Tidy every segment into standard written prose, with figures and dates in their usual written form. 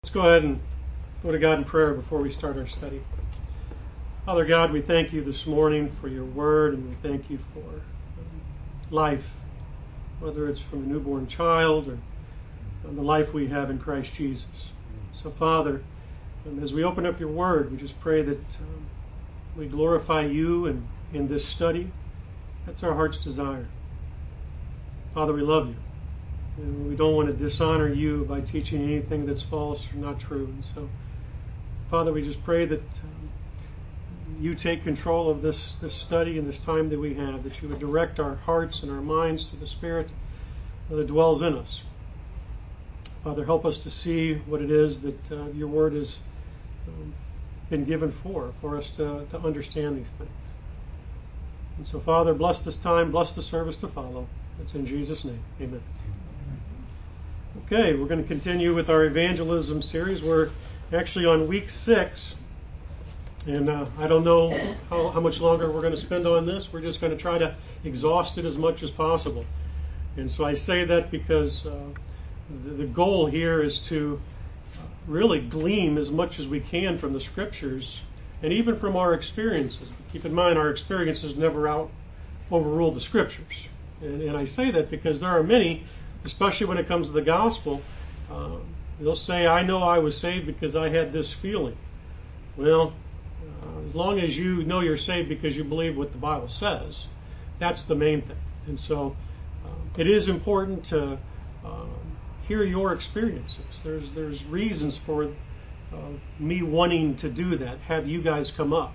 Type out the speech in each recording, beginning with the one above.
Let's go ahead and go to God in prayer before we start our study. Father God, we thank you this morning for your word, and we thank you for life, whether it's from a newborn child or the life we have in Christ Jesus. So Father, as we open up your word, we just pray that we glorify you in this study. That's our heart's desire. Father, we love you. And we don't want to dishonor you by teaching anything that's false or not true. And so, Father, we just pray that you take control of this study and this time that we have, that you would direct our hearts and our minds to the Spirit that dwells in us. Father, help us to see what it is that your word has been given for us to understand these things. And so, Father, bless this time, bless the service to follow. It's in Jesus' name. Amen. Okay, we're going to continue with our evangelism series. We're actually on week 6, and I don't know how much longer we're going to spend on this. We're just going to try to exhaust it as much as possible. And so I say that because the goal here is to really glean as much as we can from the Scriptures and even from our experiences. But keep in mind, our experiences never overrule the Scriptures. And I say that because there are many, especially when it comes to the gospel, they'll say, I know I was saved because I had this feeling. Well, as long as you know you're saved because you believe what the Bible says, that's the main thing. And so it is important to hear your experiences. There's reasons for me wanting to do that, have you guys come up.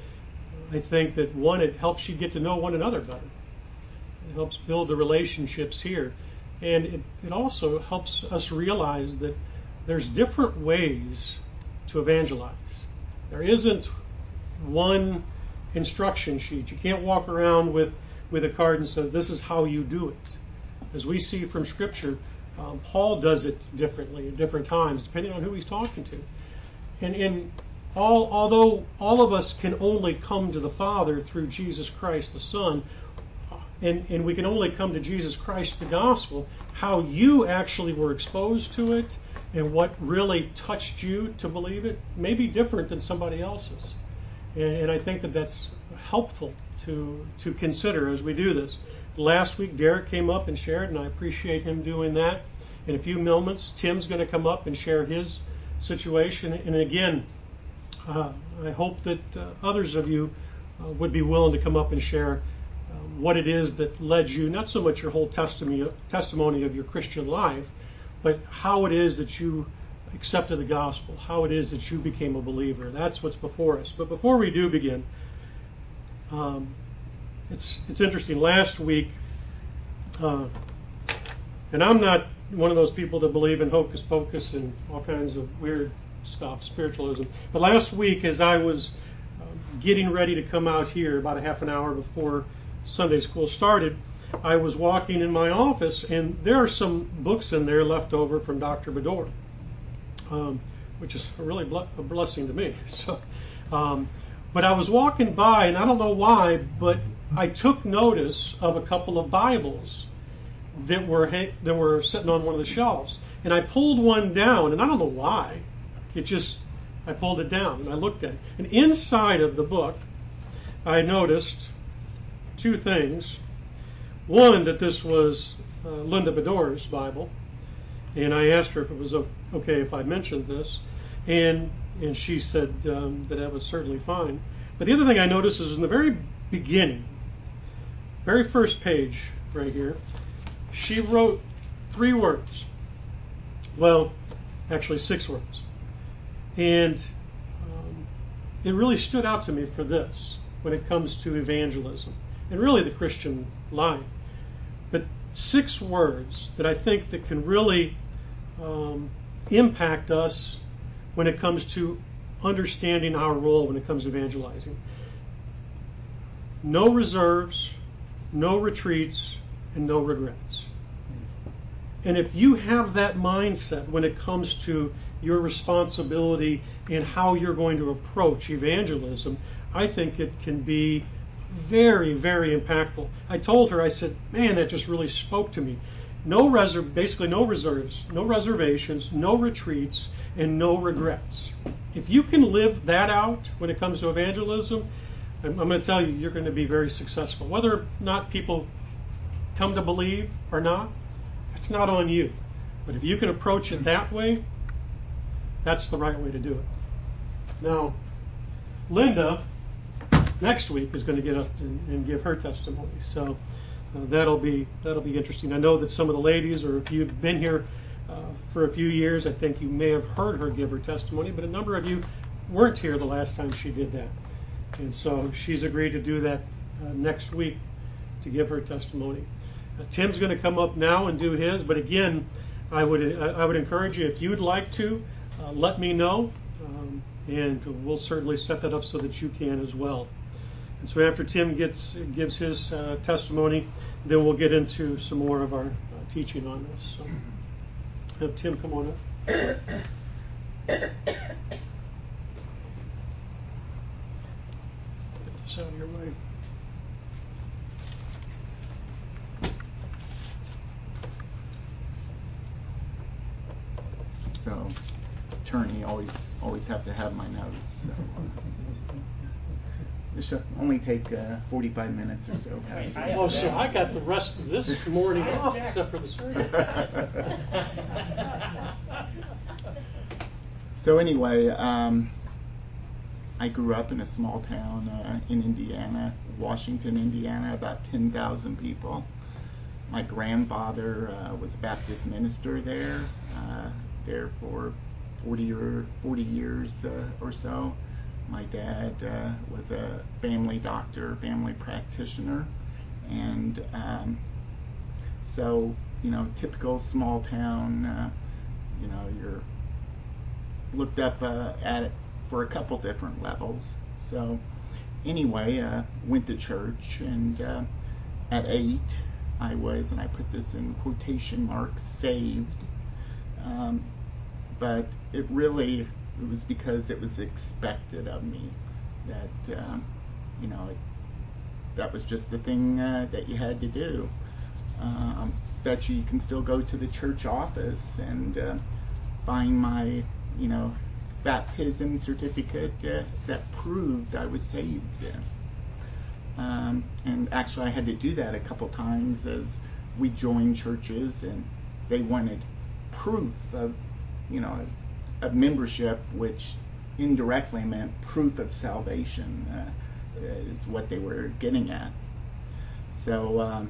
I think that, one, it helps you get to know one another better. It helps build the relationships here. And it also helps us realize that there's different ways to evangelize. There isn't one instruction sheet. You can't walk around with a card and say, this is how you do it. As we see from Scripture, Paul does it differently at different times, depending on who he's talking to. And although all of us can only come to the Father through Jesus Christ the Son, and we can only come to Jesus Christ, the gospel, how you actually were exposed to it and what really touched you to believe it may be different than somebody else's. And I think that that's helpful to consider as we do this. Last week, Derek came up and shared, and I appreciate him doing that. In a few moments, Tim's going to come up and share his situation. And again, I hope that others of you would be willing to come up and share what it is that led you, not so much your whole testimony of your Christian life, but how it is that you accepted the gospel, how it is that you became a believer. That's what's before us. But before we do begin, it's interesting. Last week, and I'm not one of those people that believe in hocus pocus and all kinds of weird stuff, spiritualism. But last week, as I was getting ready to come out here about a half an hour before Sunday school started, I was walking in my office, and there are some books in there left over from Dr. Bador, which is really a blessing to me. So, but I was walking by, and I don't know why, but I took notice of a couple of Bibles that were sitting on one of the shelves, and I pulled one down, and I don't know why. I pulled it down, and I looked at it, and inside of the book, I noticed two things. One, that this was Linda Bador's Bible, and I asked her if it was okay if I mentioned this, and she said that was certainly fine. But the other thing I noticed is in the very beginning, very first page right here, she wrote 3 words. Well, actually 6 words. And it really stood out to me for this when it comes to evangelism and really the Christian life. But 6 words that I think that can really impact us when it comes to understanding our role when it comes to evangelizing. No reserves, no retreats, and no regrets. And if you have that mindset when it comes to your responsibility and how you're going to approach evangelism, I think it can be very, very impactful. I told her, I said, man, that just really spoke to me. Basically no reserves, no reservations, no retreats, and no regrets. If you can live that out when it comes to evangelism, I'm going to tell you, you're going to be very successful. Whether or not people come to believe or not, that's not on you. But if you can approach it that way, that's the right way to do it. Now, Linda, next week, is going to get up and give her testimony. So that'll be interesting. I know that some of the ladies, or if you've been here for a few years, I think you may have heard her give her testimony, but a number of you weren't here the last time she did that. And so she's agreed to do that next week to give her testimony. Tim's going to come up now and do his, but again, I would encourage you, if you'd like to, let me know, and we'll certainly set that up so that you can as well. And so after Tim gives his testimony, then we'll get into some more of our teaching on this. So have Tim come on up. Get this out of your way. So, attorney, always have to have my notes. So, this should only take 45 minutes or so. Oh, so I got the rest of this morning off except for the sermon. So anyway, I grew up in a small town in Indiana, Washington, Indiana, about 10,000 people. My grandfather was a Baptist minister there for 40 years or so. My dad was a family doctor, family practitioner, and so, typical small town, you're looked up at it for a couple different levels. So anyway, went to church, and at 8, I was, and I put this in quotation marks, saved. But it was because it was expected of me that, that was just the thing that you had to do. Bet you can still go to the church office and find my, baptism certificate that proved I was saved. And actually I had to do that a couple times as we joined churches, and they wanted proof of membership, which indirectly meant proof of salvation, is what they were getting at. So,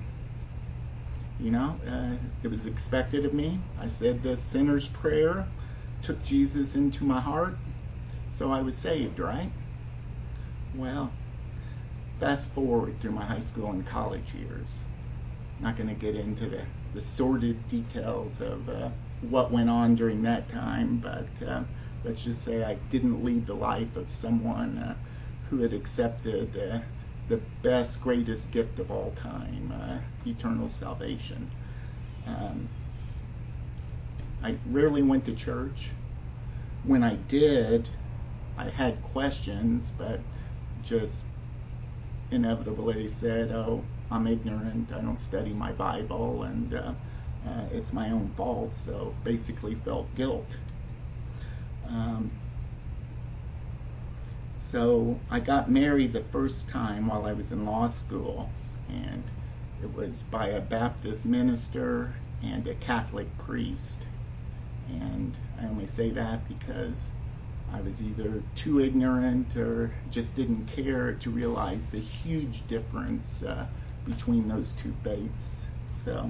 it was expected of me. I said the sinner's prayer, took Jesus into my heart, so I was saved, right? Well, fast forward through my high school and college years. Not going to get into the sordid details of what went on during that time, but let's just say I didn't lead the life of someone who had accepted the best, greatest gift of all time, eternal salvation. I rarely went to church. When I did, I had questions, but just inevitably said, "Oh, I'm ignorant, I don't study my Bible, and it's my own fault," so basically felt guilt. So I got married the first time while I was in law school, and it was by a Baptist minister and a Catholic priest. And I only say that because I was either too ignorant or just didn't care to realize the huge difference between those two faiths. So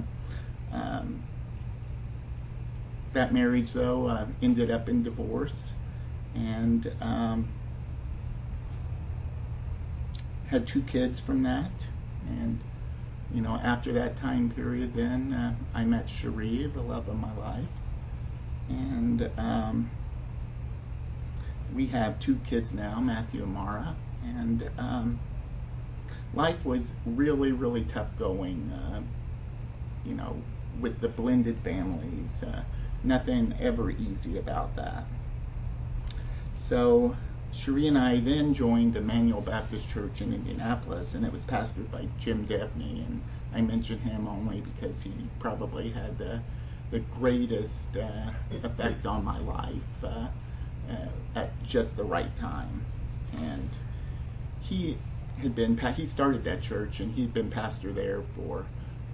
that marriage, though, ended up in divorce, and had 2 kids from that. And after that time period, then I met Cherie, the love of my life, and we have 2 kids now, Matthew and Mara, and life was really, really tough going, with the blended families. Nothing ever easy about that. So Cherie and I then joined Emmanuel Baptist Church in Indianapolis, and it was pastored by Jim Debney, and I mention him only because he probably had the greatest effect on my life. just the right time. And he started that church, and he'd been pastor there for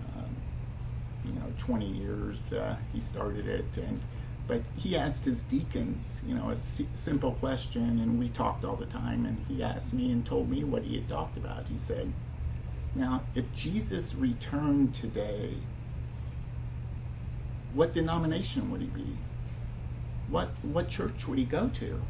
20 years. He started it, but he asked his deacons, a simple question, and we talked all the time, and he asked me and told me what he had talked about. He said, now, if Jesus returned today, what denomination would he be? What church would he go to?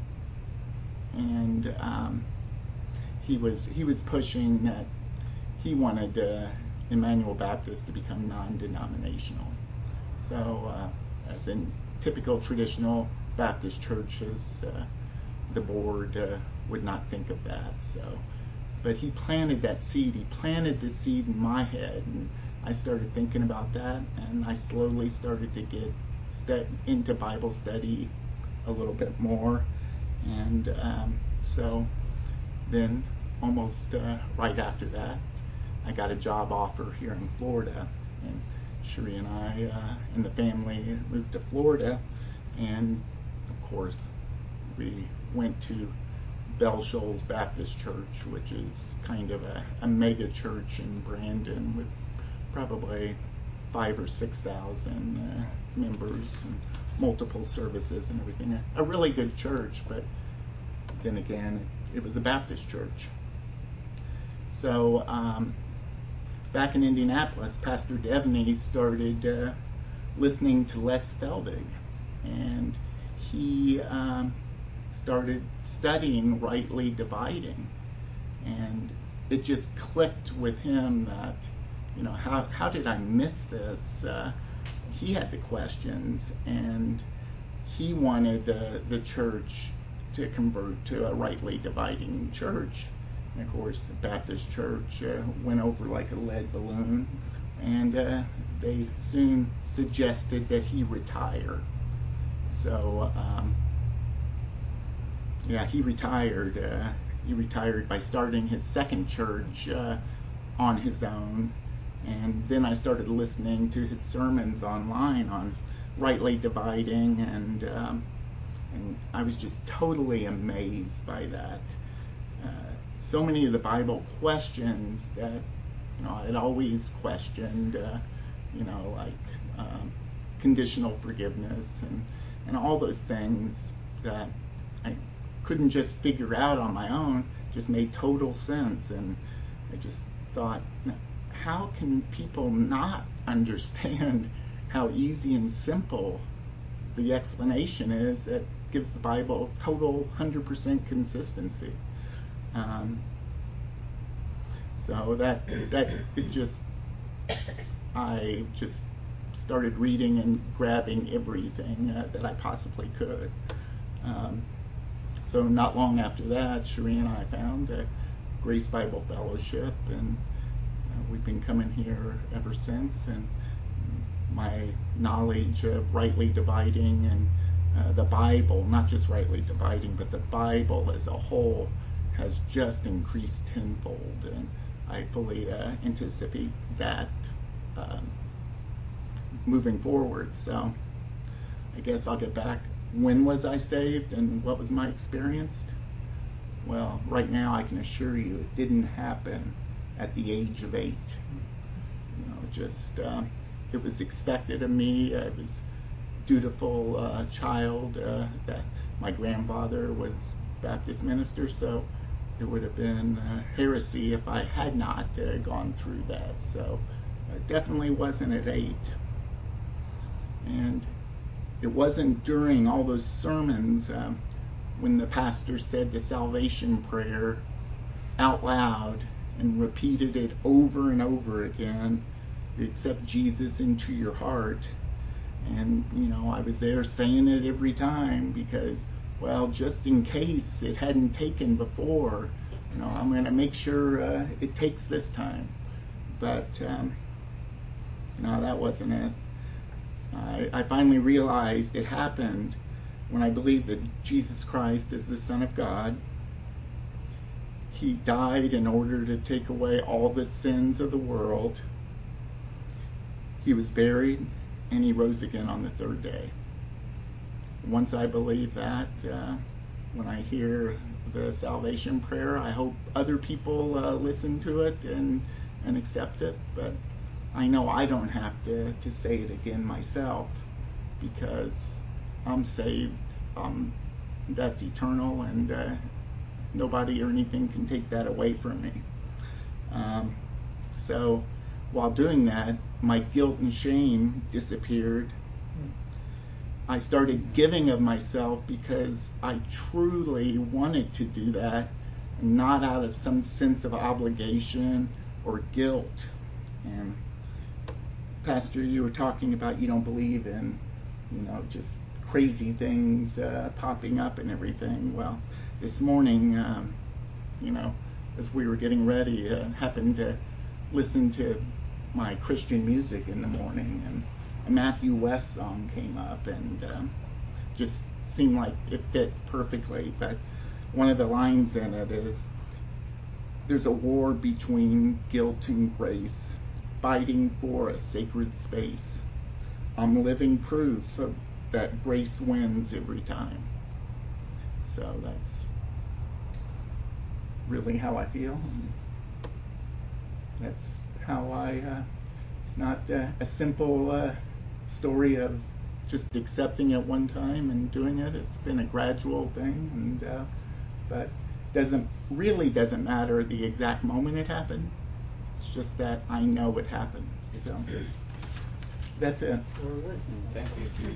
And he was pushing that he wanted Emmanuel Baptist to become non-denominational. So, as in typical traditional Baptist churches, the board would not think of that. So, but he planted that seed. He planted the seed in my head, and I started thinking about that, and I slowly started to get into Bible study a little bit more. And so then almost right after that, I got a job offer here in Florida, and Sheree and I and the family moved to Florida, and of course we went to Bell Shoals Baptist Church, which is kind of a mega church in Brandon with probably 5,000 or 6,000 members and multiple services and everything. A really good church, but then again, it was a Baptist church. So back in Indianapolis, Pastor Devney started listening to Les Feldig, and he started studying rightly dividing, and it just clicked with him that, how did I miss this? He had the questions, and he wanted the church to convert to a rightly dividing church. And of course, the Baptist church went over like a lead balloon, and they soon suggested that he retire. So, he retired. He retired by starting his second church on his own. And then I started listening to his sermons online on rightly dividing, and I was just totally amazed by that. So many of the Bible questions that I'd always questioned, like conditional forgiveness and all those things that I couldn't just figure out on my own, just made total sense. And I just thought, how can people not understand how easy and simple the explanation is that gives the Bible total 100% consistency? So I just started reading and grabbing everything that I possibly could. So not long after that, Sheree and I found Grace Bible Fellowship, and we've been coming here ever since. And my knowledge of rightly dividing and the Bible, not just rightly dividing, but the Bible as a whole, has just increased tenfold, and I fully anticipate that moving forward. So I guess I'll get back. When was I saved, and what was my experience? Well, right now I can assure you it didn't happen at the age of 8. It was expected of me. I was a dutiful child. That my grandfather was Baptist minister, so it would have been heresy if I had not gone through that. So it definitely wasn't at 8. And it wasn't during all those sermons when the pastor said the salvation prayer out loud and repeated it over and over again, accept Jesus into your heart. And, I was there saying it every time because, well, just in case it hadn't taken before, I'm going to make sure it takes this time. But no, that wasn't it. I finally realized it happened when I believed that Jesus Christ is the Son of God. He died in order to take away all the sins of the world. He was buried, and he rose again on the third day. Once I believed that, when I hear the salvation prayer. I hope other people listen to it and accept it, but I know I don't have to say it again myself, because I'm saved. That's eternal, and nobody or anything can take that away from me. So while doing that, my guilt and shame disappeared. I started giving of myself because I truly wanted to do that, not out of some sense of obligation or guilt. And Pastor, you were talking about you don't believe in, just crazy things popping up and everything. Well, this morning, as we were getting ready, happened to listen to my Christian music in the morning, and a Matthew West song came up, and just seemed like it fit perfectly. But one of the lines in it is, there's a war between guilt and grace, fighting for a sacred space. I'm living proof that grace wins every time. So that's really how I feel. And that's how it's not a simple story of just accepting it one time and doing it. It's been a gradual thing, and but doesn't matter the exact moment it happened. It's just that I know it happened. So that's it. All right. Thank you.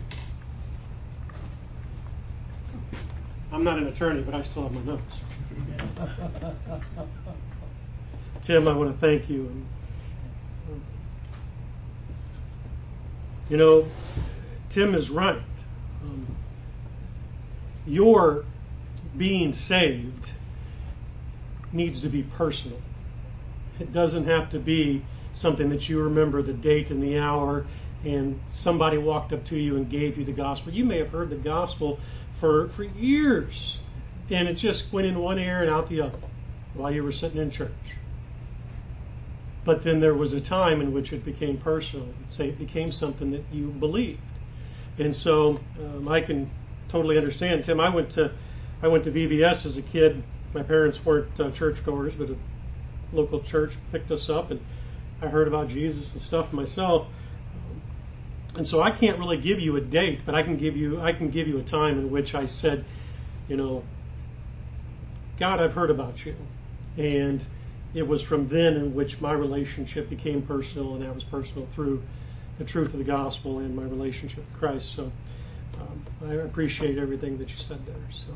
I'm not an attorney, but I still have my notes. Tim, I want to thank you. And, Tim is right. Your being saved needs to be personal. It doesn't have to be something that you remember the date and the hour and somebody walked up to you and gave you the gospel. You may have heard the gospel for years, and it just went in one ear and out the other while you were sitting in church. But then there was a time in which it became personal. Say it became something that you believed. And so I can totally understand. Tim, I went to VBS as a kid. My parents weren't churchgoers, but a local church picked us up, and I heard about Jesus and stuff myself. And so I can't really give you a date, but I can give you a time in which I said, God, I've heard about you. And it was from then in which my relationship became personal, and that was personal through the truth of the gospel and my relationship with Christ. So I appreciate everything that you said there. So,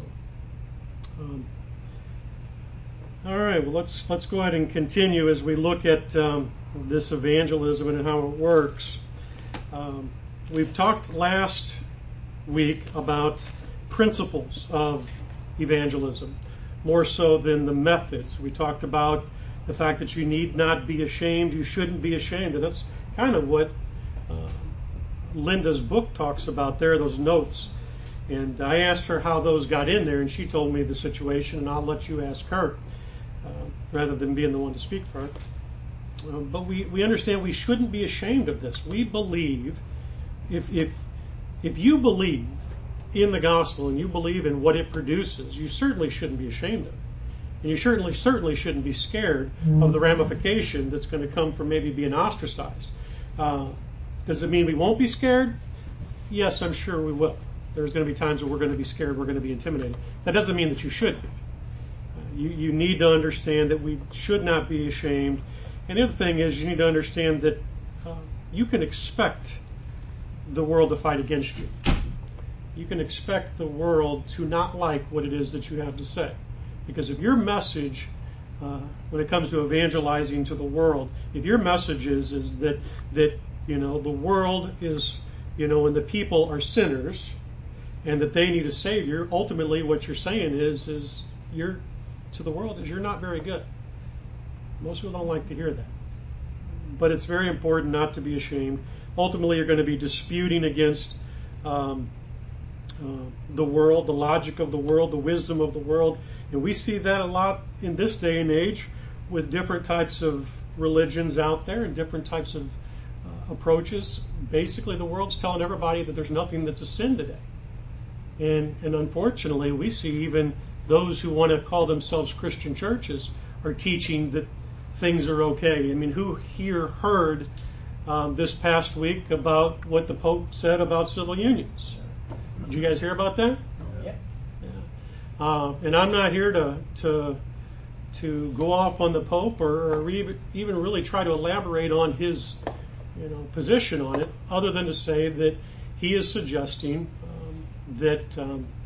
all right. Well, let's go ahead and continue as we look at this evangelism and how it works. We've talked last week about principles of evangelism, more so than the methods. We talked about the fact that you need not be ashamed, you shouldn't be ashamed, and that's kind of what Linda's book talks about there, those notes. And I asked her how those got in there, and she told me the situation, and I'll let you ask her rather than being the one to speak for it. But we understand we shouldn't be ashamed of this. We believe, if you believe in the gospel and you believe in what it produces, you certainly shouldn't be ashamed of it. And you certainly shouldn't be scared of the ramification that's going to come from maybe being ostracized. Does it mean we won't be scared? Yes, I'm sure we will. There's going to be times where we're going to be scared, we're going to be intimidated. That doesn't mean that you should be. You need to understand that we should not be ashamed. And the other thing is you need to understand that you can expect the world to fight against you. You can expect the world to not like what it is that you have to say. Because if your message, when it comes to evangelizing to the world, if your message is that the world is, and the people are sinners, and that they need a savior, ultimately what you're saying is you're to the world is you're not very good. Most people don't like to hear that. But it's very important not to be ashamed. Ultimately, you're going to be disputing against the world, the logic of the world, the wisdom of the world. And we see that a lot in this day and age with different types of religions out there and different types of approaches. Basically, the world's telling everybody that there's nothing that's a sin today. And unfortunately, we see even those who want to call themselves Christian churches are teaching that things are okay. I mean, who here heard this past week about what the Pope said about civil unions? Did you guys hear about that? Yeah. And I'm not here to go off on the Pope or even really try to elaborate on his position on it, other than to say that he is suggesting that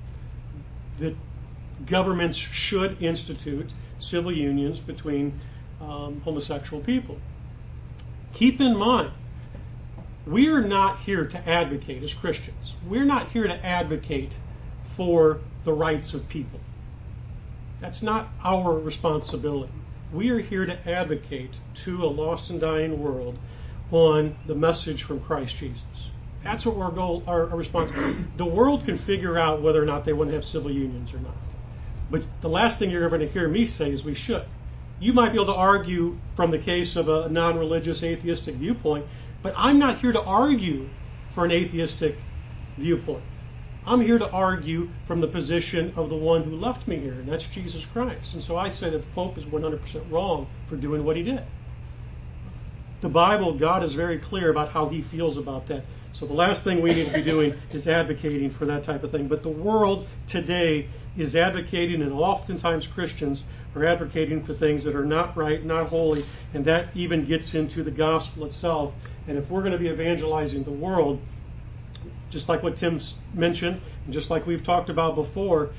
governments should institute civil unions between homosexual people. Keep in mind, we're not here to advocate as Christians. We're not here to advocate for the rights of people. That's not our responsibility. We are here to advocate to a lost and dying world on the message from Christ Jesus. That's what our responsibility. The world can figure out whether or not they want to have civil unions or not. But the last thing you're ever going to hear me say is we should. You might be able to argue from the case of a non-religious atheistic viewpoint, but I'm not here to argue for an atheistic viewpoint. I'm here to argue from the position of the one who left me here, and that's Jesus Christ. And so I say that the Pope is 100% wrong for doing what he did. The Bible, God is very clear about how he feels about that. So the last thing we need to be doing is advocating for that type of thing. But the world today is advocating, and oftentimes Christians are advocating for things that are not right, not holy, and that even gets into the gospel itself. And if we're going to be evangelizing the world, just like what Tim mentioned, and just like we've talked about before,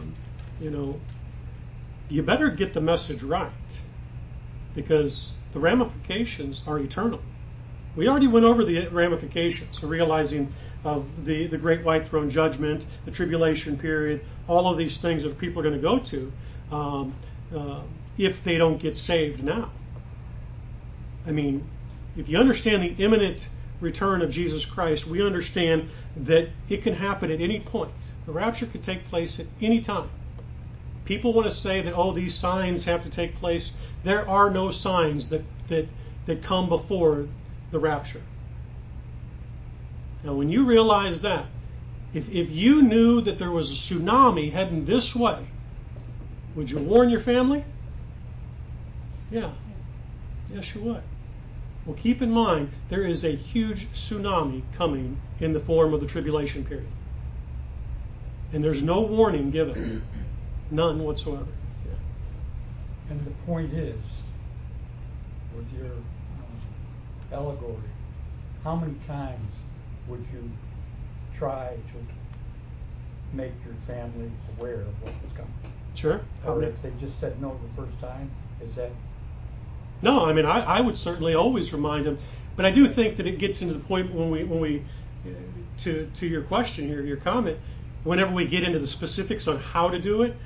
you better get the message right, because the ramifications are eternal. We already went over the ramifications, realizing of the great white throne judgment, the tribulation period, all of these things that people are going to go to if they don't get saved now. I mean, if you understand the imminent return of Jesus Christ, we understand that it can happen at any point. The rapture could take place at any time. People want to say that, these signs have to take place. There are no signs that come before the rapture. Now, when you realize that, if you knew that there was a tsunami heading this way, would you warn your family? Yeah. Yes, you would. Well, keep in mind, there is a huge tsunami coming in the form of the tribulation period. And there's no warning given. None whatsoever. Yeah. And the point is, with your allegory, how many times would you try to make your family aware of what was coming? Sure. Or if they just said no the first time, is that? No, I mean, I would certainly always remind them, but I do think that it gets into the point when we to your question here, your comment, whenever we get into the specifics on how to do it,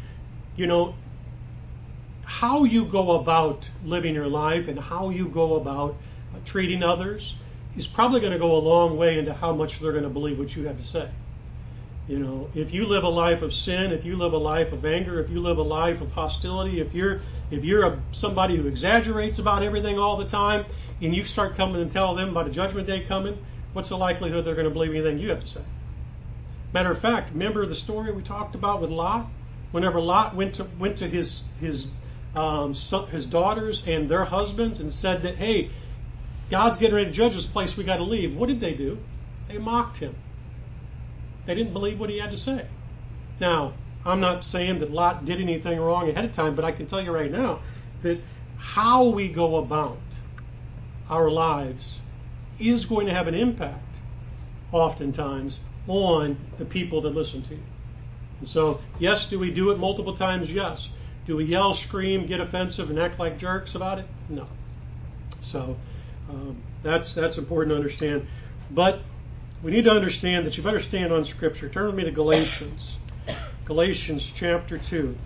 how you go about living your life and how you go about treating others is probably going to go a long way into how much they're going to believe what you have to say. If you live a life of sin, if you live a life of anger, if you live a life of hostility, if you're somebody who exaggerates about everything all the time, and you start coming and tell them about a judgment day coming, what's the likelihood they're going to believe anything you have to say? Matter of fact, remember the story we talked about with Lot? Whenever Lot went to his daughters and their husbands and said that, hey, God's getting ready to judge this place, we got to leave. What did they do? They mocked him. They didn't believe what he had to say. Now, I'm not saying that Lot did anything wrong ahead of time, but I can tell you right now that how we go about our lives is going to have an impact, oftentimes, on the people that listen to you. And so, yes, do we do it multiple times? Yes. Do we yell, scream, get offensive, and act like jerks about it? No. So that's important to understand. But we need to understand that you better stand on Scripture. Turn with me to Galatians. Galatians chapter 2.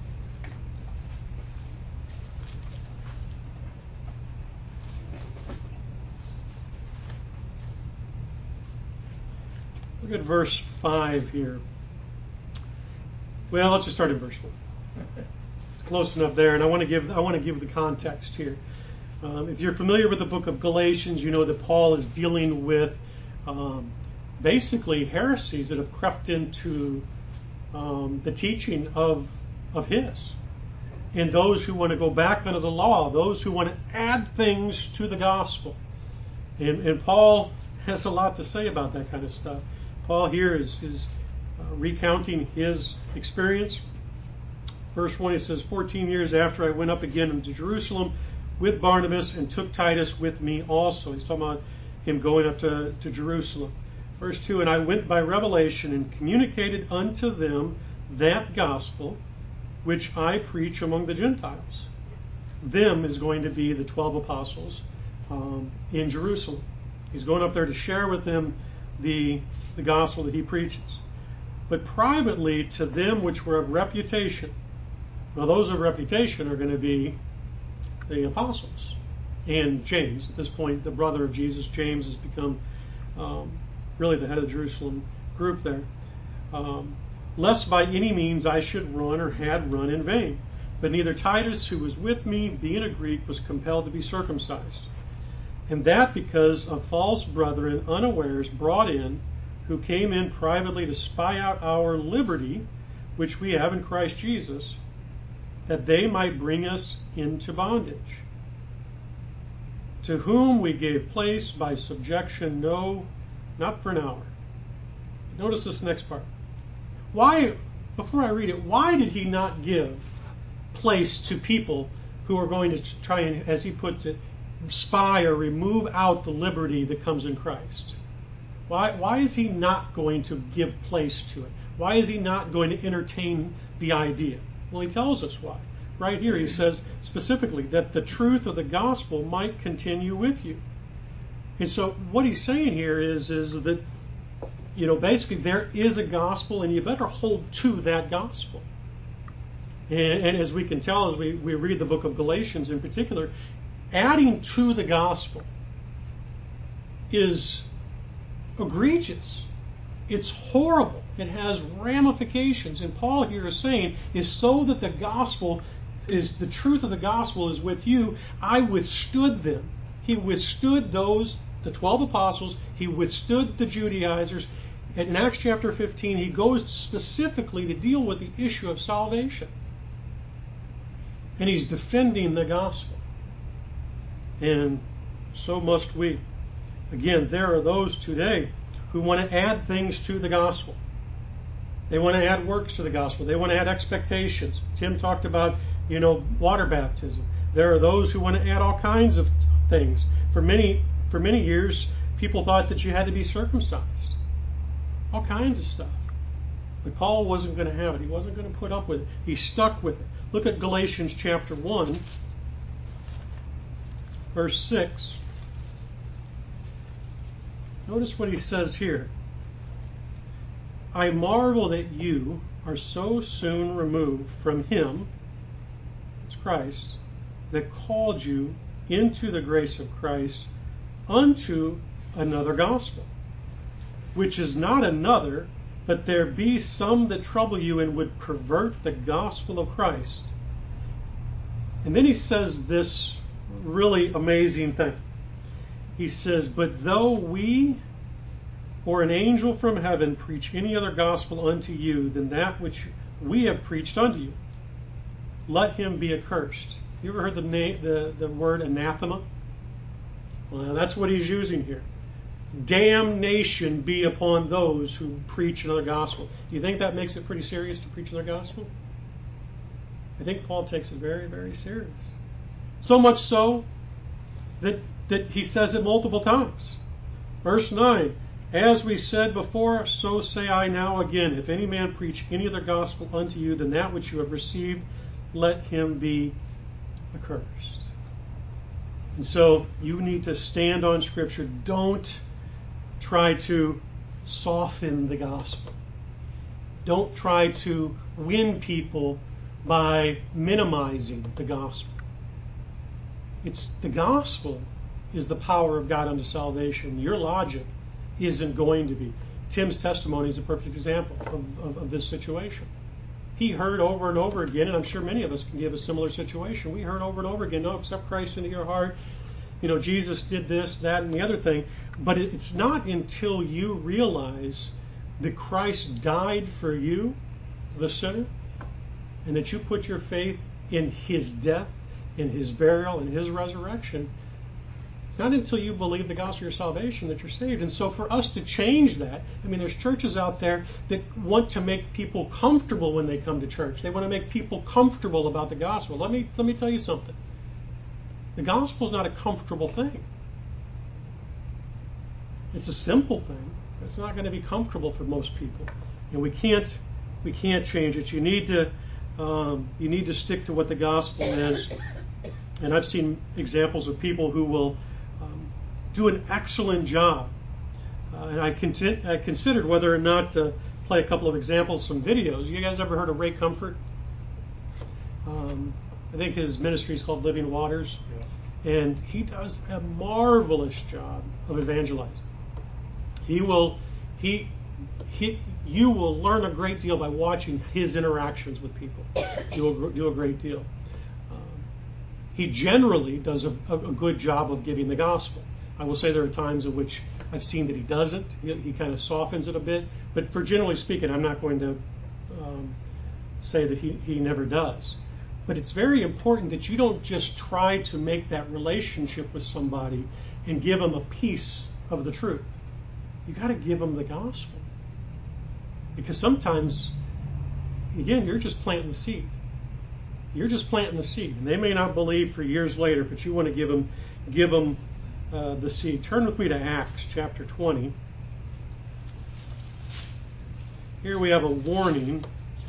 Look at verse 5 here. Well, let's just start at verse 1. It's close enough there, and I want to give the context here. If you're familiar with the book of Galatians, you know that Paul is dealing with basically heresies that have crept into the teaching of his. And those who want to go back under the law, those who want to add things to the gospel. And Paul has a lot to say about that kind of stuff. Paul here is recounting his experience. Verse 1, he says, 14 years after I went up again into Jerusalem with Barnabas and took Titus with me also. He's talking about him going up to Jerusalem. Verse 2, and I went by revelation and communicated unto them that gospel which I preach among the Gentiles. Them is going to be the 12 apostles in Jerusalem. He's going up there to share with them the gospel that he preaches. But privately to them which were of reputation. Now those of reputation are going to be the apostles and James. At this point, the brother of Jesus, James, has become really the head of the Jerusalem group there. Lest by any means I should run or had run in vain. But neither Titus, who was with me, being a Greek, was compelled to be circumcised. And that because of false brethren unawares brought in, who came in privately to spy out our liberty, which we have in Christ Jesus, that they might bring us into bondage. To whom we gave place by subjection, no, not for an hour. Notice this next part. Why, before I read it, why did he not give place to people who are going to try and, as he puts it, spy or remove out the liberty that comes in Christ? Why is he not going to give place to it? Why is he not going to entertain the idea? Well, he tells us why. Right here he says specifically that the truth of the gospel might continue with you. And so what he's saying here is that, basically there is a gospel and you better hold to that gospel. And as we can tell as we read the book of Galatians in particular, adding to the gospel is egregious. It's horrible. It has ramifications. And Paul here is saying is so that the gospel is the truth of the gospel is with you. I withstood them. He withstood the 12 apostles. He withstood the Judaizers. And in Acts chapter 15, he goes specifically to deal with the issue of salvation. And he's defending the gospel. And so must we. Again, there are those today who want to add things to the gospel. They want to add works to the gospel. They want to add expectations. Tim talked about, water baptism. There are those who want to add all kinds of things. For many years, people thought that you had to be circumcised. All kinds of stuff. But Paul wasn't going to have it. He wasn't going to put up with it. He stuck with it. Look at Galatians chapter 1, verse 6. Notice what he says here. I marvel that you are so soon removed from him, it's Christ, that called you into the grace of Christ unto another gospel, which is not another, but there be some that trouble you and would pervert the gospel of Christ. And then he says this really amazing thing. He says, but though we or an angel from heaven preach any other gospel unto you than that which we have preached unto you, let him be accursed. You ever heard the word anathema? Well, that's what he's using here. Damnation be upon those who preach another gospel. Do you think that makes it pretty serious to preach another gospel? I think Paul takes it very, very serious. So much so that he says it multiple times. Verse 9, as we said before, so say I now again, if any man preach any other gospel unto you than that which you have received, let him be accursed. And so you need to stand on Scripture. Don't try to soften the gospel. Don't try to win people by minimizing the gospel. It's the gospel is the power of God unto salvation. Your logic isn't going to be. Tim's testimony is a perfect example of this situation. He heard over and over again, and I'm sure many of us can give a similar situation. We heard over and over again, no, accept Christ into your heart. Jesus did this, that, and the other thing. But it's not until you realize that Christ died for you the sinner, and that you put your faith in his death, in his burial, in his resurrection, it's not until you believe the gospel of your salvation that you're saved. And so for us to change that, I mean, there's churches out there that want to make people comfortable when they come to church. They want to make people comfortable about the gospel. Let me tell you something. The gospel is not a comfortable thing. It's a simple thing. It's not going to be comfortable for most people, and we can't change it. You need to stick to what the gospel is. And I've seen examples of people who will do an excellent job. And I considered whether or not to play a couple of examples, some videos. You guys ever heard of Ray Comfort? I think his ministry is called Living Waters, and he does a marvelous job of evangelizing. You will learn a great deal by watching his interactions with people. You will do a great deal. He generally does a good job of giving the gospel. I will say there are times in which I've seen that he doesn't. He kind of softens it a bit. But for generally speaking, I'm not going to say that he never does. But it's very important that you don't just try to make that relationship with somebody and give them a piece of the truth. You got to give them the gospel. Because sometimes, again, you're just planting the seed. You're just planting the seed, and they may not believe for years later, but you want to give them the seed. Turn with me to Acts chapter 20. Here we have a warning.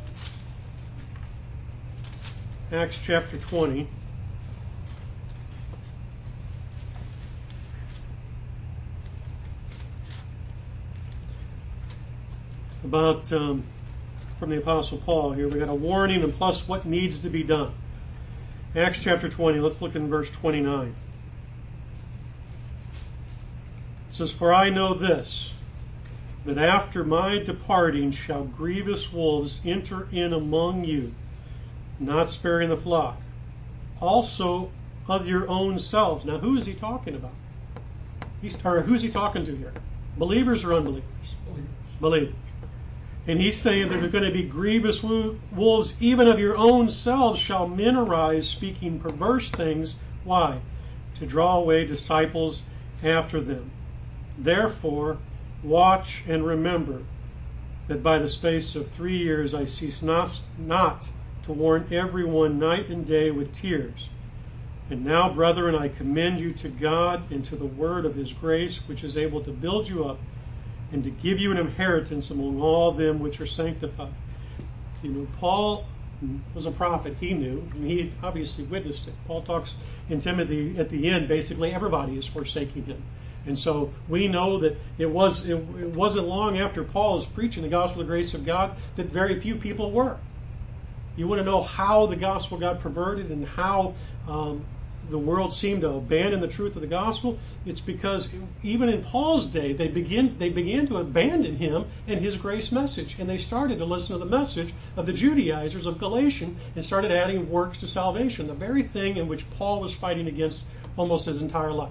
Acts chapter 20. About from the Apostle Paul here. We got a warning and plus what needs to be done. Acts chapter 20, let's look in verse 29. It says, "For I know this, that after my departing shall grievous wolves enter in among you, not sparing the flock, also of your own selves." Now who is he talking about? Who's he talking to here? Believers or unbelievers? Believers. And he's saying that there are going to be grievous wolves, even of your own selves shall men arise, speaking perverse things. Why? To draw away disciples after them. Therefore, watch and remember that by the space of 3 years I cease not to warn everyone night and day with tears. And now, brethren, I commend you to God and to the word of his grace, which is able to build you up and to give you an inheritance among all them which are sanctified. You know, Paul was a prophet. He knew. I mean, he obviously witnessed it. Paul talks in Timothy at the end, basically everybody is forsaking him. And so we know that it wasn't long after Paul was preaching the gospel of the grace of God that very few people were. You want to know how the gospel got perverted and how the world seemed to abandon the truth of the gospel? It's because even in Paul's day, they began to abandon him and his grace message, and they started to listen to the message of the Judaizers of Galatia and started adding works to salvation, the very thing in which Paul was fighting against almost his entire life.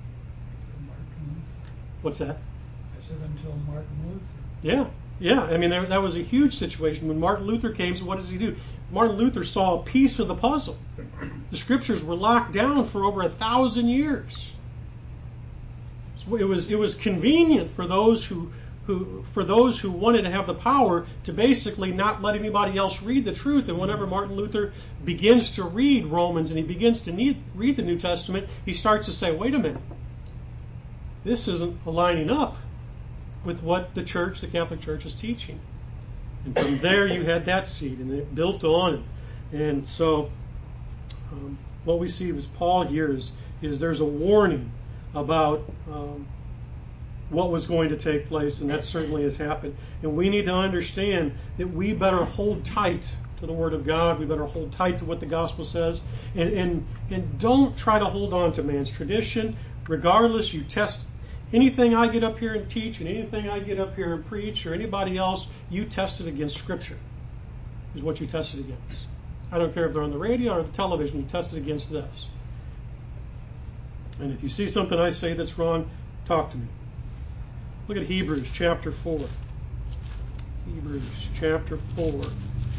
What's that? I said until Martin Yeah. Luther. I mean, that was a huge situation. When Martin Luther came, so what does he do? Martin Luther saw a piece of the puzzle. The scriptures were locked down for over 1,000 years. So it was convenient for those who wanted to have the power to basically not let anybody else read the truth. And whenever Martin Luther begins to read Romans and he begins to read the New Testament, he starts to say, wait a minute, this isn't aligning up with what the Catholic Church is teaching. And from there you had that seed, and it built on it. And so what we see with Paul here is there's a warning about what was going to take place, and that certainly has happened. And we need to understand that we better hold tight to the Word of God. We better hold tight to what the gospel says, and don't try to hold on to man's tradition. Regardless, you test anything I get up here and teach and anything I get up here and preach or anybody else, you test it against Scripture is what you test it against. I don't care if they're on the radio or the television, you test it against this. And if you see something I say that's wrong, talk to me. Look at Hebrews chapter 4. Hebrews chapter 4.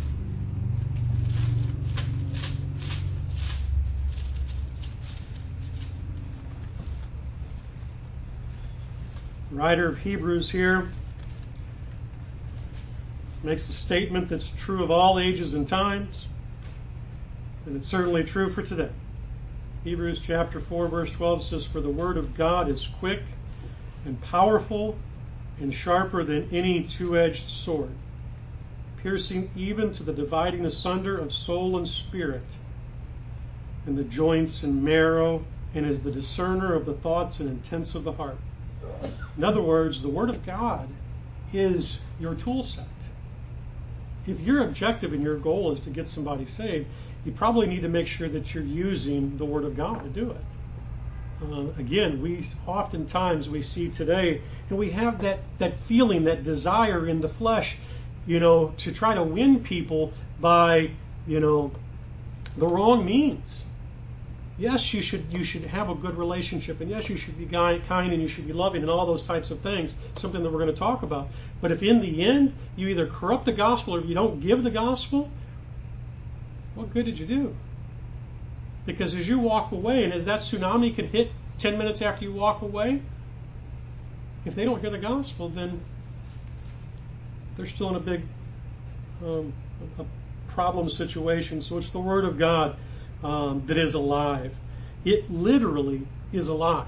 The writer of Hebrews here makes a statement that's true of all ages and times, and it's certainly true for today. Hebrews chapter 4, verse 12 says, "For the word of God is quick and powerful and sharper than any two-edged sword, piercing even to the dividing asunder of soul and spirit, and the joints and marrow, and is the discerner of the thoughts and intents of the heart." In other words, the Word of God is your tool set. If your objective and your goal is to get somebody saved, you probably need to make sure that you're using the Word of God to do it. Again, oftentimes we see today, and we have that feeling, that desire in the flesh, to try to win people by, the wrong means. Yes, you should have a good relationship, and yes, you should be kind, and you should be loving, and all those types of things, something that we're going to talk about. But if in the end you either corrupt the gospel or you don't give the gospel, what good did you do? Because as you walk away, and as that tsunami can hit 10 minutes after you walk away, if they don't hear the gospel, then they're still in a big a problem situation. So it's the Word of God that is alive. It literally is alive.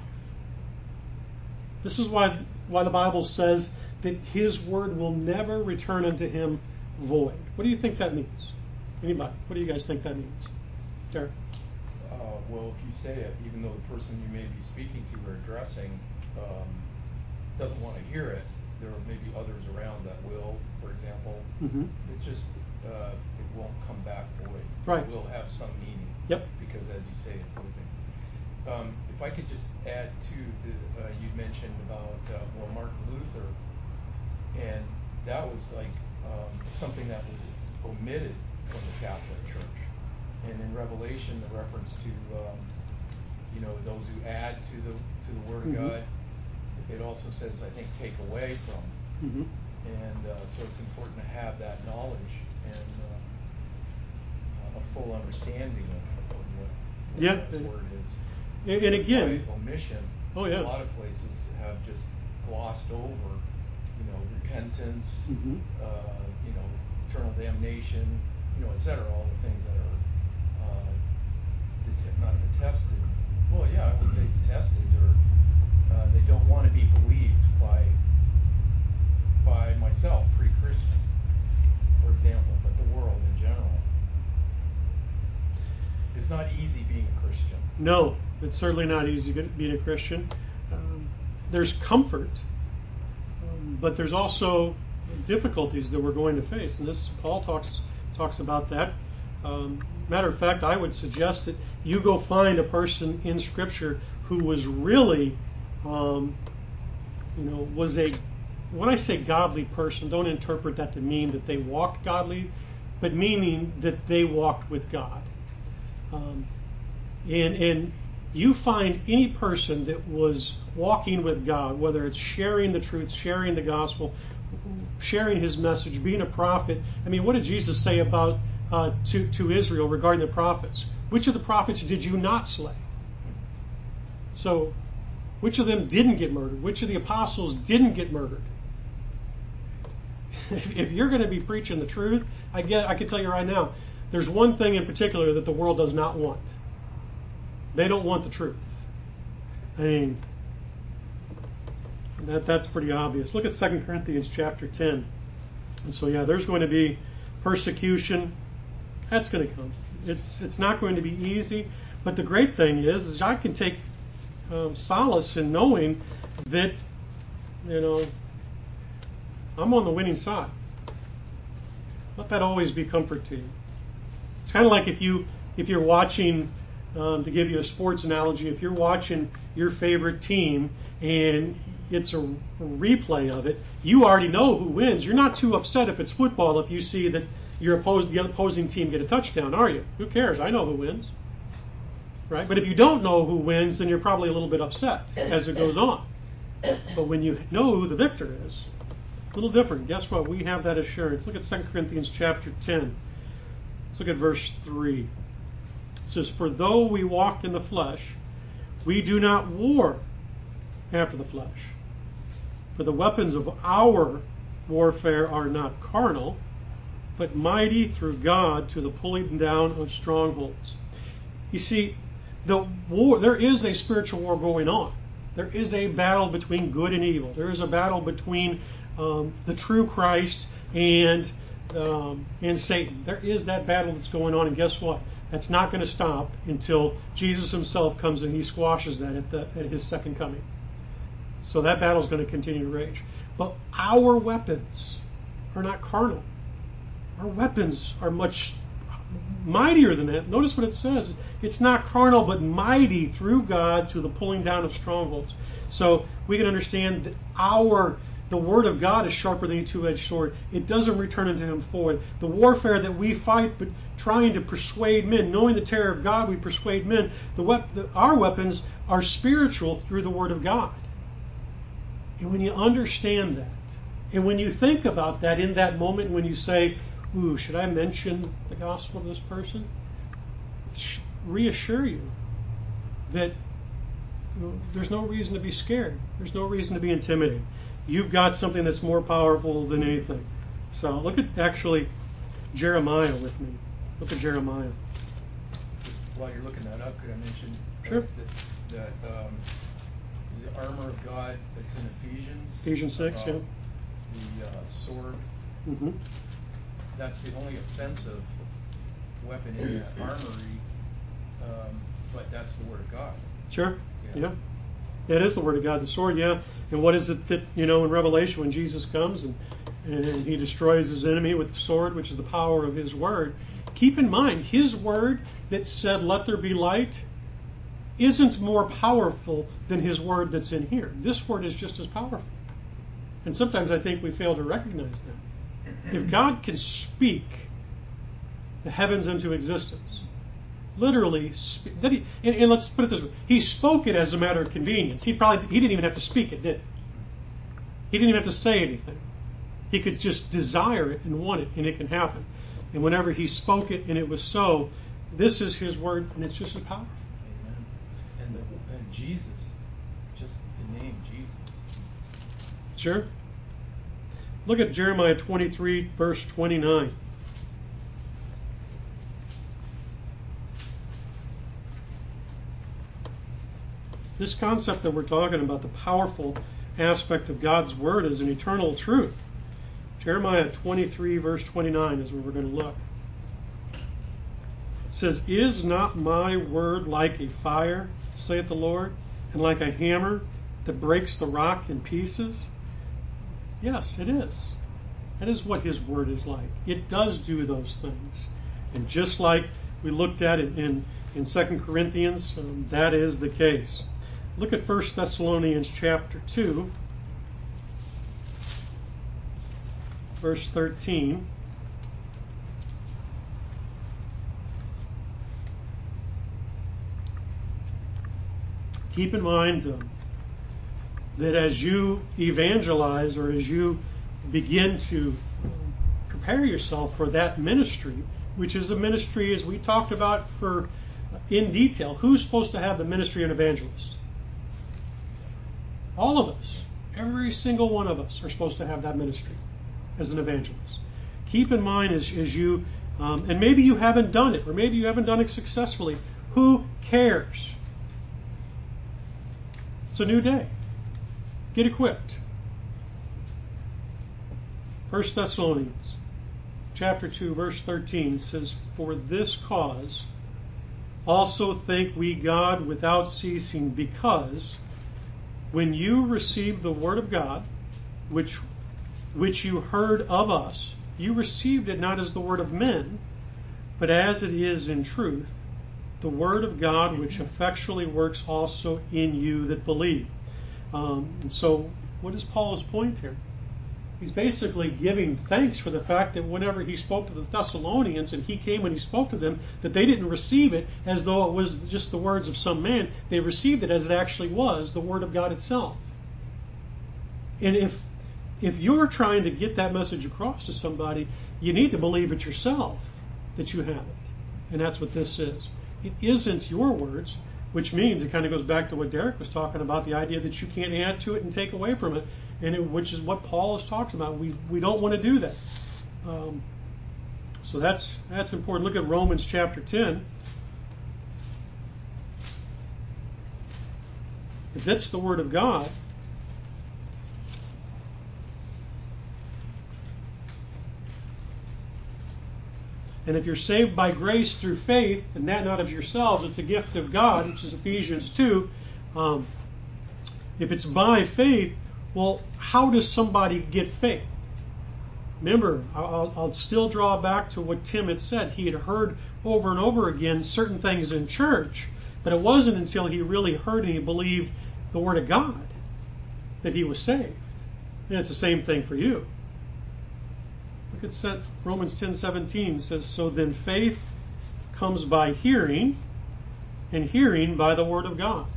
This is why the Bible says that His word will never return unto Him void. What do you think that means? Anybody? What do you guys think that means? Derek? Well, if you say it, even though the person you may be speaking to or addressing doesn't want to hear it, there may be others around that will, for example. Mm-hmm. It's just, it won't come back void. Right. It will have some meaning. Yep. Because as you say, it's living. If I could just add to you mentioned about, Martin Luther, and that was like something that was omitted from the Catholic Church. And in Revelation, the reference to, those who add to the Word of Mm-hmm. God, it also says, I think, take away from. Mm-hmm. And so it's important to have that knowledge and a full understanding of what Yeah. God's Word is. And again, by omission, oh yeah, a lot of places have just glossed over, repentance, mm-hmm. Eternal damnation, etc. All the things that are not detested. Well, yeah, I would say detested, or they don't want to be believed by myself, pre-Christian, for example, but the world in general. It's not easy being a Christian. No, it's certainly not easy being a Christian. There's comfort, but there's also difficulties that we're going to face, and Paul talks about that. Matter of fact, I would suggest that you go find a person in Scripture who was really, was a. When I say godly person, don't interpret that to mean that they walked godly, but meaning that they walked with God. And you find any person that was walking with God, whether it's sharing the truth, sharing the gospel, sharing His message, being a prophet. I mean, what did Jesus say about to Israel regarding the prophets? Which of the prophets did you not slay? So, which of them didn't get murdered? Which of the apostles didn't get murdered? If you're going to be preaching the truth, I can tell you right now, there's one thing in particular that the world does not want. They don't want the truth. I mean, that's pretty obvious. Look at 2 Corinthians chapter 10. And so, yeah, there's going to be persecution. That's going to come. It's not going to be easy. But the great thing is I can take solace in knowing that, I'm on the winning side. Let that always be comfort to you. It's kind of like if you're watching, to give you a sports analogy, if you're watching your favorite team and it's a replay of it, you already know who wins. You're not too upset if it's football if you see that the opposing team get a touchdown, are you? Who cares? I know who wins. Right? But if you don't know who wins, then you're probably a little bit upset as it goes on. But when you know who the victor is, a little different. Guess what? We have that assurance. Look at 2 Corinthians chapter 10. Let's look at verse 3. It says, "For though we walk in the flesh, we do not war after the flesh. For the weapons of our warfare are not carnal, but mighty through God to the pulling down of strongholds. You see, there is a spiritual war going on. There is a battle between good and evil. There is a battle between the true Christ and Satan. There is that battle that's going on, and guess what? That's not going to stop until Jesus himself comes and he squashes that at his second coming. So that battle is going to continue to rage. But our weapons are not carnal. Our weapons are much mightier than that. Notice what it says. It's not carnal, but mighty through God to the pulling down of strongholds. So we can understand that the Word of God is sharper than a two-edged sword. It doesn't return unto him void. The warfare that we fight, but trying to persuade men, knowing the terror of God, we persuade men. Our weapons are spiritual through the Word of God. And when you understand that, and when you think about that in that moment, when you say, ooh, should I mention the gospel to this person? Reassure you that there's no reason to be scared. There's no reason to be intimidated. You've got something that's more powerful than anything. So look at actually Jeremiah with me. Look at Jeremiah. Just while you're looking that up, could I mention Sure. that the armor of God that's in Ephesians 6, yeah. The sword. Mm-hmm. That's the only offensive weapon in that armory, but that's the Word of God. Sure. Yeah. It is the Word of God, the sword, yeah. And what is it that, in Revelation when Jesus comes and he destroys his enemy with the sword, which is the power of his Word. Keep in mind, his Word that said, let there be light, isn't more powerful than his Word that's in here. This Word is just as powerful. And sometimes I think we fail to recognize that. If God can speak the heavens into existence, literally, and let's put it this way, he spoke it as a matter of convenience. He didn't even have to speak it, did he? He didn't even have to say anything. He could just desire it and want it, and it can happen. And whenever he spoke it and it was so, this is his word, and it's just as powerful. Amen. And Jesus, just the name Jesus. Sure. Look at Jeremiah 23, verse 29. This concept that we're talking about, the powerful aspect of God's Word, is an eternal truth. Jeremiah 23, verse 29 is where we're going to look. It says, is not my word like a fire, saith the Lord, and like a hammer that breaks the rock in pieces? Yes, it is. That is what his word is like. It does do those things. And just like we looked at it in 2 Corinthians, that is the case. Look at 1 Thessalonians chapter 2, verse 13. Keep in mind that as you evangelize or as you begin to prepare yourself for that ministry, which is a ministry, as we talked about in detail, who's supposed to have the ministry of evangelist? All of us. Every single one of us are supposed to have that ministry as an evangelist. Keep in mind as you, and maybe you haven't done it, or maybe you haven't done it successfully. Who cares? It's a new day. Get equipped. 1 Thessalonians chapter 2, verse 13 says, for this cause also thank we God without ceasing, because when you received the word of God, which you heard of us, you received it not as the word of men, but as it is in truth, the word of God, which effectually works also in you that believe. And so, what is Paul's point here? He's basically giving thanks for the fact that whenever he spoke to the Thessalonians and he came and he spoke to them, that they didn't receive it as though it was just the words of some man. They received it as it actually was, the Word of God itself. And if you're trying to get that message across to somebody, you need to believe it yourself that you have it. And that's what this is. It isn't your words, which means it kind of goes back to what Derek was talking about, the idea that you can't add to it and take away from it. which is what Paul is talking about. We don't want to do that. So that's important. Look at Romans chapter 10. If that's the Word of God, and if you're saved by grace through faith, and that not of yourselves, it's a gift of God, which is Ephesians 2. If it's by faith, well, how does somebody get faith? Remember, I'll still draw back to what Tim had said. He had heard over and over again certain things in church, but it wasn't until he really heard and he believed the Word of God that he was saved. And it's the same thing for you. Look at Romans 10:17 says, so then faith comes by hearing, and hearing by the Word of God.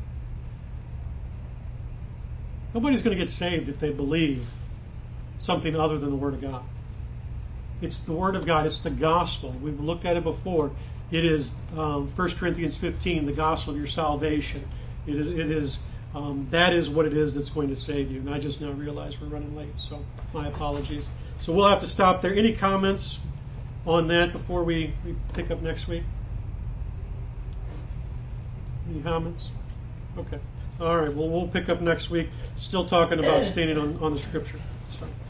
Nobody's going to get saved if they believe something other than the Word of God. It's the Word of God. It's the gospel. We've looked at it before. It is 1 Corinthians 15, the gospel of your salvation. That is what it is that's going to save you. And I just now realize we're running late, so my apologies. So we'll have to stop there. Any comments on that before we pick up next week? Any comments? Okay. All right. Well, we'll pick up next week. Still talking about standing on the Scripture. So.